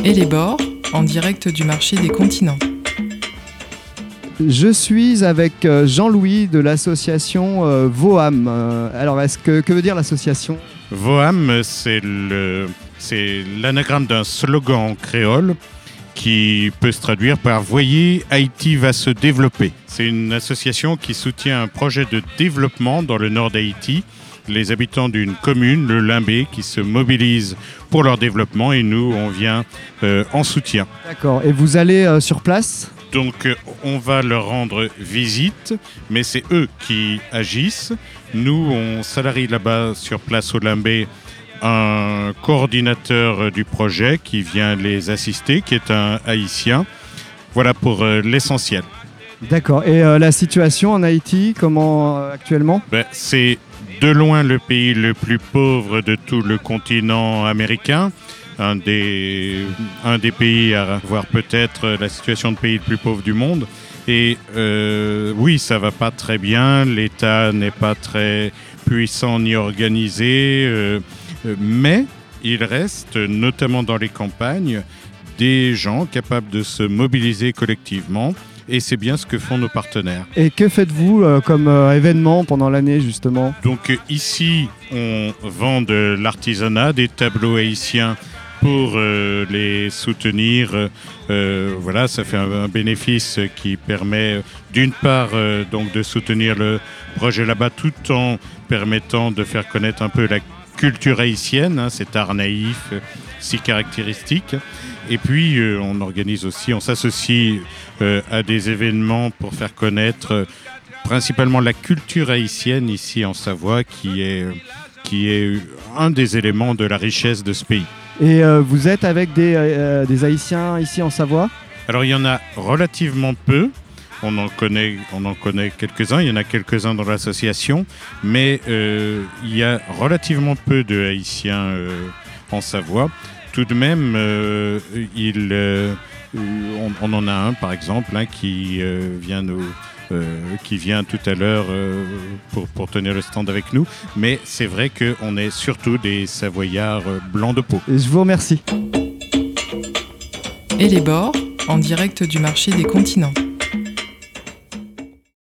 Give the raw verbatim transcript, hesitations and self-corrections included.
Et les bords, en direct du marché des continents. Je suis avec Jean-Louis de l'association euh, VOAM. Euh, alors, est-ce que, que veut dire l'association ? VOAM, c'est, le, c'est l'anagramme d'un slogan en créole qui peut se traduire par « Voyez, Haïti va se développer ». C'est une association qui soutient un projet de développement dans le nord d'Haïti. Les habitants d'une commune, le Limbé, qui se mobilisent pour leur développement et nous, on vient euh, en soutien. D'accord. Et vous allez euh, sur place ? Donc, euh, on va leur rendre visite, mais c'est eux qui agissent. Nous, on salarie là-bas sur place au Limbé un coordinateur du projet qui vient les assister, qui est un Haïtien. Voilà pour euh, l'essentiel. D'accord. Et euh, la situation en Haïti, comment euh, actuellement ? Ben, c'est de loin le pays le plus pauvre de tout le continent américain. Un des, un des pays à avoir peut-être la situation de pays le plus pauvre du monde. Et euh, oui, ça va pas très bien. L'État n'est pas très puissant ni organisé. Euh, mais il reste, notamment dans les campagnes, des gens capables de se mobiliser collectivement. Et c'est bien ce que font nos partenaires. Et que faites-vous euh, comme euh, événement pendant l'année, justement ? Donc euh, ici, on vend de l'artisanat, des tableaux haïtiens pour euh, les soutenir. Euh, voilà, ça fait un, un bénéfice qui permet d'une part euh, donc de soutenir le projet là-bas tout en permettant de faire connaître un peu la culture haïtienne, hein, cet art naïf si caractéristique. Et puis, euh, on organise aussi, on s'associe euh, à des événements pour faire connaître euh, principalement la culture haïtienne ici en Savoie, qui est, euh, qui est un des éléments de la richesse de ce pays. Et euh, vous êtes avec des, euh, des Haïtiens ici en Savoie ? Alors, il y en a relativement peu. On en connaît, on en connaît quelques-uns. Il y en a quelques-uns dans l'association. Mais euh, il y a relativement peu de Haïtiens euh, en Savoie. Tout de même, euh, il, euh, on, on en a un, par exemple, hein, qui, euh, vient nous, euh, qui vient tout à l'heure euh, pour, pour tenir le stand avec nous. Mais c'est vrai qu'on est surtout des Savoyards euh, blancs de peau. Et je vous remercie. Et les bords, en direct du marché des continents.